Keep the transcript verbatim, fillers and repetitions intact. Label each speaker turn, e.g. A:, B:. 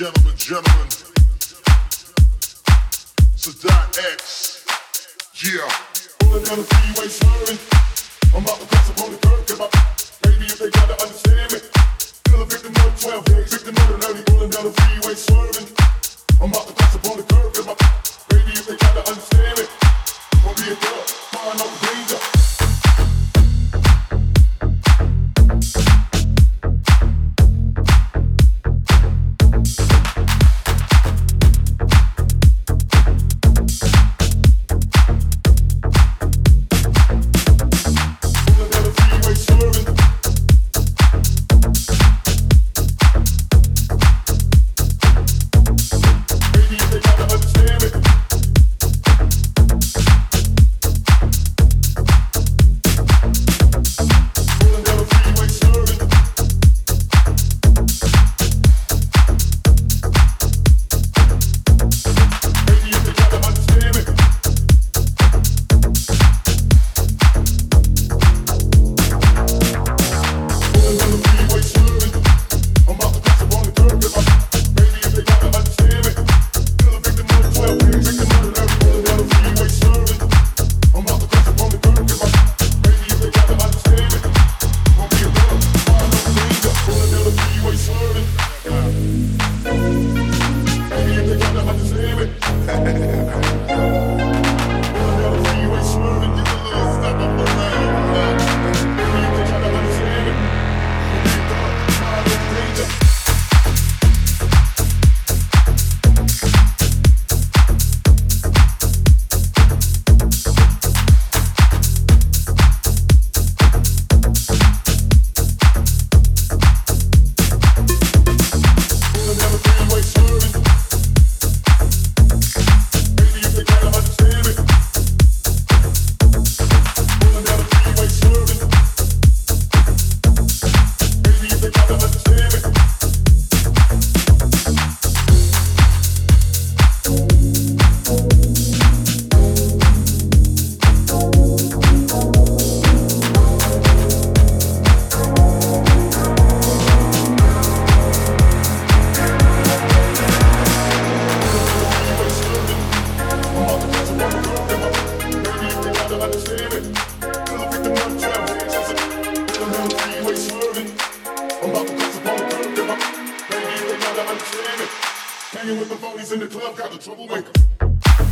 A: gentlemen, gentlemen. Sadat X. Yeah. Pulling down the freeway, swerving. I'm about to press up on the curb. If I, maybe if they gotta understand me. Still a victim of twelve days. Victim of the nerdy. Pulling down the freeway, swerving. I'm about to press up on the curb. If I, maybe if they gotta understand me. Won't be a girl. Find no danger. Hanging with the phonies in the club, got the troublemaker.